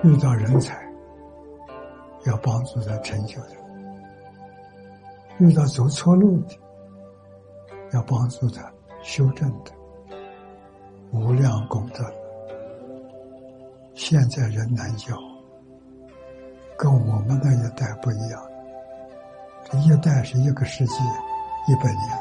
遇到人才，要帮助他成就他；遇到走错路的，要帮助他修正的。无量功德。现在人难教，跟我们那一代不一样。这一代是一个世纪100年，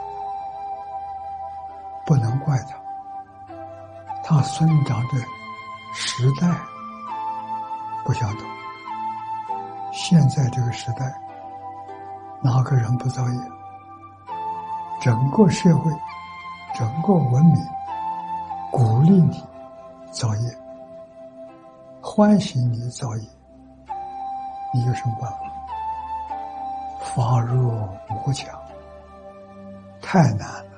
不能怪他，他生长的时代不相同。现在这个时代，哪个人不造业？整个社会，整个文明鼓励你造业，欢喜你造业，你有什么办法？法弱魔强，太难了。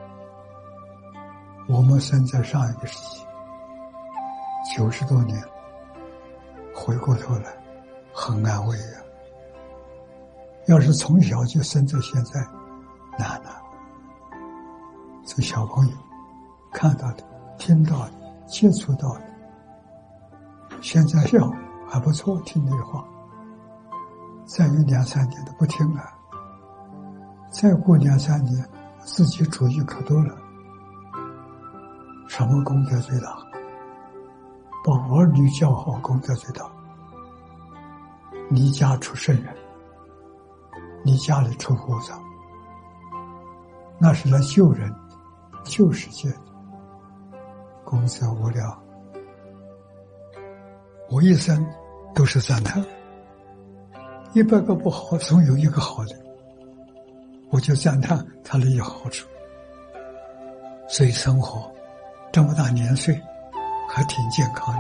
我们生在上一个世纪，90多年，回过头来很安慰啊。要是从小就生在现在，难了。这小朋友看到的、听到的、接触到的，现在笑还不错，听这话。再有2-3年都不听了，再过2-3年，自己主意可多了。什么功德最大？把儿女教好，功德最大。离家出圣人，离家里出和尚，那是来救人、救世界的，功德无量。我一生都是赞叹，100个不好，总有一个好的，我就赞叹他的有好处。所以生活这么大年岁，还挺健康的。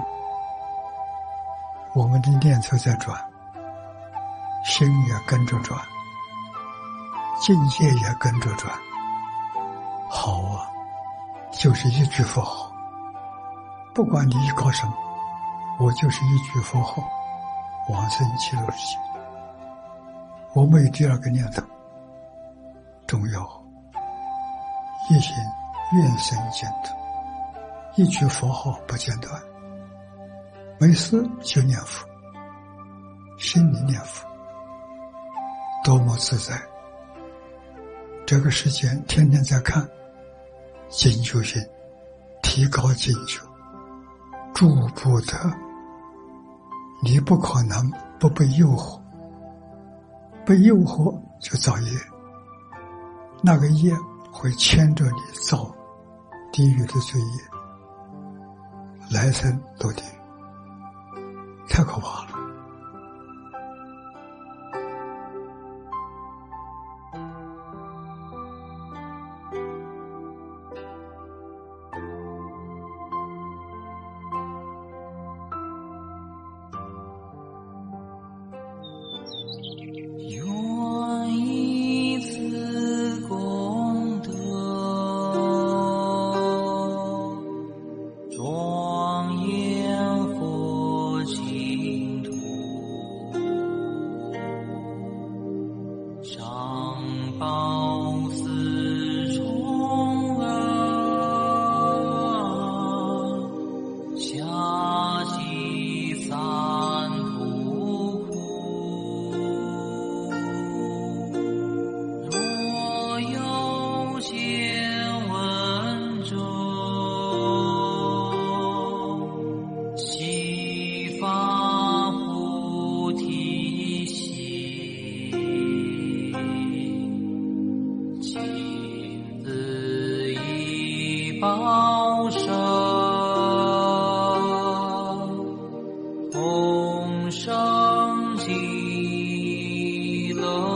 我们的念头在转，心也跟着转，境界也跟着转。好啊，就是一句佛号，不管你搞什么，我就是一句佛号，往生极乐世界。我没有第二个念头，重要一心愿生净土，一句佛号不间断，没事就念佛，心里念佛，多么自在。这个时间天天在看精修心，提高精修，助不得，你不可能不被诱惑，被诱惑就造业，那个业会牵着你造地狱的罪业，来生堕地狱，太可怕了。 同生极乐